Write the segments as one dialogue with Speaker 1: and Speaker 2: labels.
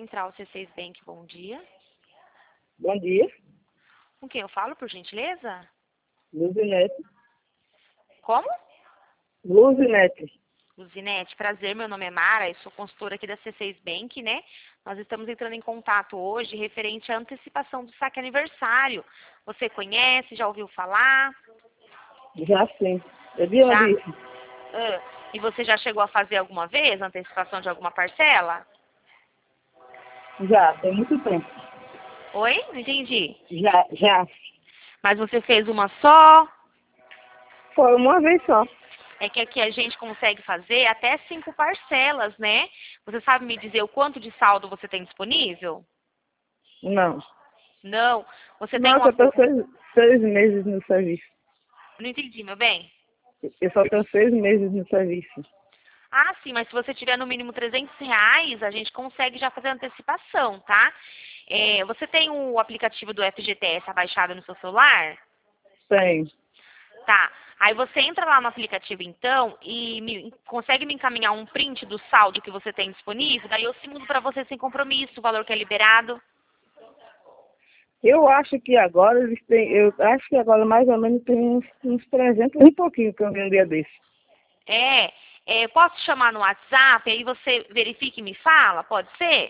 Speaker 1: Central C6 Bank, bom dia.
Speaker 2: Bom dia,
Speaker 1: Com quem eu falo, por gentileza?
Speaker 2: Luzinete.
Speaker 1: Como?
Speaker 2: Luzinete.
Speaker 1: Luzinete, prazer, meu nome é Mara, eu sou consultora aqui da C6 Bank, né? Nós estamos entrando em contato hoje referente à antecipação do saque aniversário. Você conhece, já ouviu falar?
Speaker 2: Já sim. Eu vi
Speaker 1: Já?
Speaker 2: onde isso?
Speaker 1: E você já chegou a fazer alguma vez a antecipação de alguma parcela?
Speaker 2: Já, tem muito tempo.
Speaker 1: Oi? Não entendi.
Speaker 2: Já.
Speaker 1: Mas você fez uma só?
Speaker 2: Foi uma vez só.
Speaker 1: É que aqui a gente consegue fazer até 5 parcelas, né? Você sabe me dizer o quanto de saldo você tem disponível?
Speaker 2: Não.
Speaker 1: Não. Você tem
Speaker 2: Nossa,
Speaker 1: uma...
Speaker 2: eu tô 6 meses no serviço.
Speaker 1: Não entendi, meu bem.
Speaker 2: Eu só tenho 6 meses no serviço.
Speaker 1: Ah, sim, mas se você tiver no mínimo R$ 300, a gente consegue já fazer antecipação, tá? Você tem o aplicativo do FGTS abaixado no seu celular?
Speaker 2: Tem.
Speaker 1: Tá. Aí você entra lá no aplicativo, então, e consegue me encaminhar um print do saldo que você tem disponível? Daí eu simulo para você sem compromisso, o valor que é liberado.
Speaker 2: Eu acho que agora eles têm, eu acho que agora mais ou menos tem uns 300 e um pouquinho que eu vi um dia desse.
Speaker 1: Posso te chamar no WhatsApp, aí você verifica e me fala? Pode ser?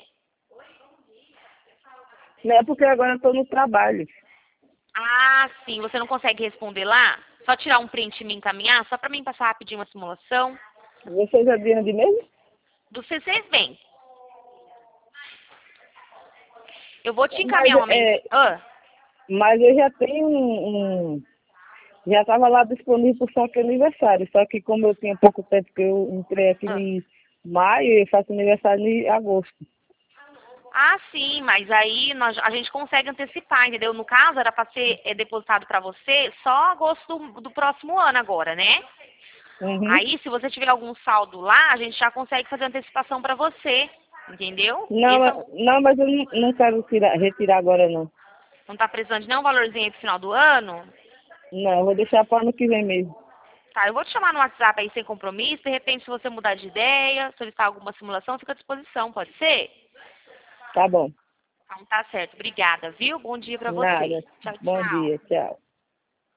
Speaker 2: Não é porque agora eu tô no trabalho.
Speaker 1: Ah, sim. Você não consegue responder lá? Só tirar um print e me encaminhar, só para mim passar rapidinho uma simulação.
Speaker 2: Você já viu onde mesmo?
Speaker 1: Do C6 Bank. Eu vou te
Speaker 2: Mas,
Speaker 1: encaminhar uma mensagem.
Speaker 2: mas eu já tenho já estava lá disponível para o saque aniversário, só que como eu tinha pouco tempo que eu entrei aqui em maio, eu faço aniversário em agosto.
Speaker 1: Ah, sim, mas aí a gente consegue antecipar, entendeu? No caso, era para ser depositado para você só agosto do próximo ano agora, né?
Speaker 2: Uhum.
Speaker 1: Aí, se você tiver algum saldo lá, a gente já consegue fazer antecipação para você, entendeu?
Speaker 2: Não,
Speaker 1: Esse é o...
Speaker 2: não, mas eu não quero retirar agora não.
Speaker 1: Não tá precisando de nenhum valorzinho aí pro final do ano?
Speaker 2: Não, eu vou deixar para o ano que vem mesmo.
Speaker 1: Tá, eu vou te chamar no WhatsApp aí sem compromisso, de repente se você mudar de ideia, solicitar alguma simulação, fica à disposição, pode ser?
Speaker 2: Tá bom.
Speaker 1: Então tá certo, obrigada, viu? Bom dia pra você.
Speaker 2: Nada.
Speaker 1: Tchau,
Speaker 2: Bom
Speaker 1: tchau.
Speaker 2: dia, tchau.